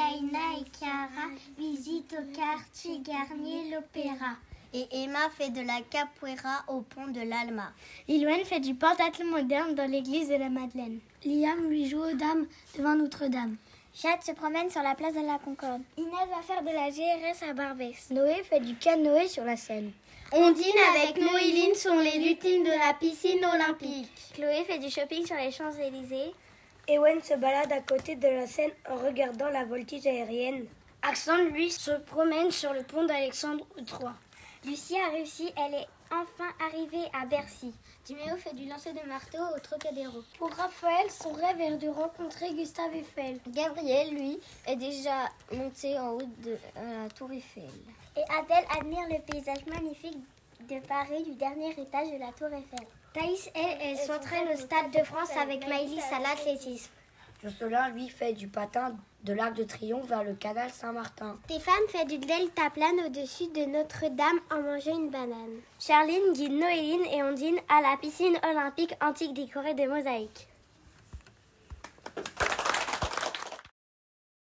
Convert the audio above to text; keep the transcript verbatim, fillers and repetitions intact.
Laina et Chiara visitent au quartier Garnier l'opéra. Et Emma fait de la capoeira au pont de l'Alma. Iloane fait du pentathlon moderne dans l'église de la Madeleine. Liam lui joue aux dames devant Notre-Dame. Jade se promène sur la place de la Concorde. Inès va faire de la G R S à Barbès. Noé fait du canoë sur la Seine. Ondine avec Noéline sont les lutines de la piscine olympique. Chloé fait du shopping sur les Champs-Élysées. Ewen se balade à côté de la Seine en regardant la voltige aérienne. Alexandre, lui, se promène sur le pont d'Alexandre trois. Lucie a réussi, elle est enfin arrivée à Bercy. Timéo fait du lancer de marteau au Trocadéro. Pour Raphaël, son rêve est de rencontrer Gustave Eiffel. Gabriel, lui, est déjà monté en haut de la tour Eiffel. Et Adèle admire le paysage magnifique de Paris du dernier étage de la tour Eiffel. Thaïs, elle, elle s'entraîne au Stade de France avec Maëlys à l'athlétisme. Jocelyn, lui, fait du patin de l'Arc de Triomphe vers le canal Saint-Martin. Stéphane fait du deltaplane au-dessus de Notre-Dame en mangeant une banane. Charline guide Noéline et Ondine à la piscine olympique antique décorée de mosaïques.